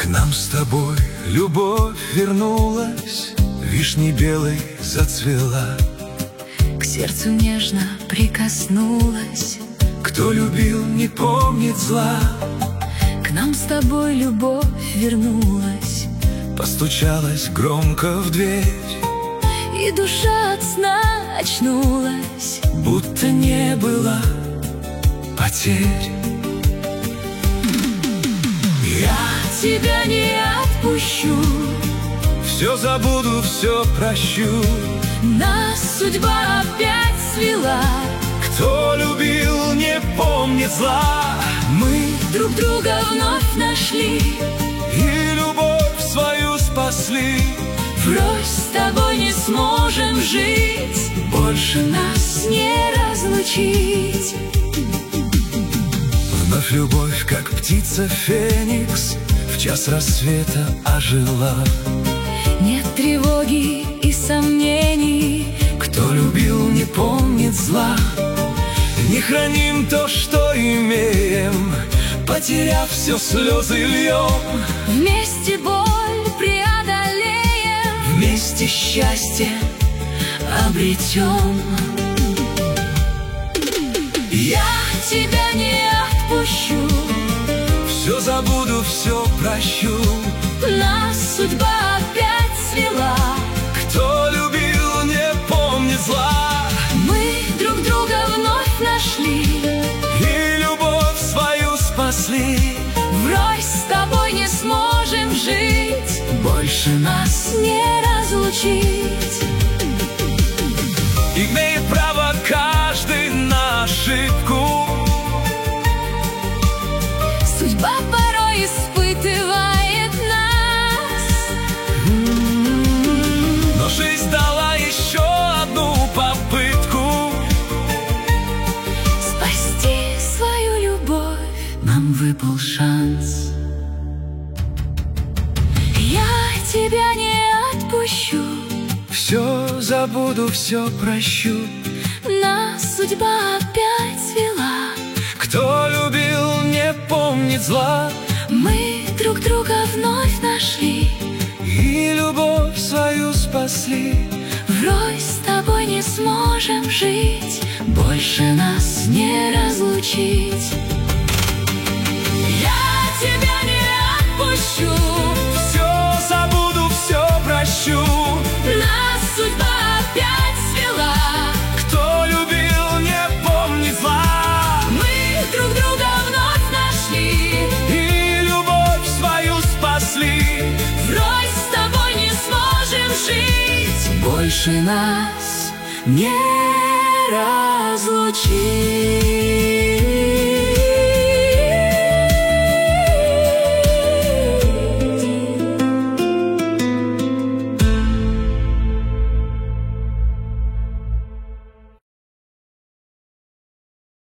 К нам с тобой любовь вернулась, вишней белой зацвела, к сердцу нежно прикоснулась. кто любил, не помнит зла. К нам с тобой любовь вернулась, Постучалась громко в дверь, и душа от сна очнулась, будто не было потерь. я тебя не отпущу, Все забуду, все прощу. нас судьба опять свела. Кто любил, не помнит зла. Мы друг друга вновь нашли, И любовь свою спасли. врозь с тобой не сможем жить, больше нас не разлучить. Вновь любовь, как птица феникс, в час рассвета ожила. Нет тревоги и сомнений, Кто любил, не помнит зла. Не храним то, что имеем, потеряв все, слезы льем. вместе боль преодолеем, Вместе счастье обретем. Я тебя не отпущу, все забуду, все прощу. нас судьба опять свела. Кто любил, не помнит зла. Мы друг друга вновь нашли, И любовь свою спасли. врозь с тобой не сможем жить, больше нас не разлучить. Имеет право каждый на ошибку. Судьба порой испытывает нас, Но жизнь дала еще одну попытку. спасти свою любовь нам выпал шанс. Я тебя не отпущу, Все забуду, все прощу. нас судьба опять свела. Кто любил, не помнит зла. Мы друг друга вновь нашли, И любовь свою спасли. врозь с тобой не сможем жить, больше нас не разлучить. Я тебя не отпущу, Все забуду, все прощу. нас судьба опять свела. Кто любил, не помнит зла. Мы друг друга вновь нашли, И любовь свою спасли. врозь с тобой не сможем жить, больше нас не разлучить.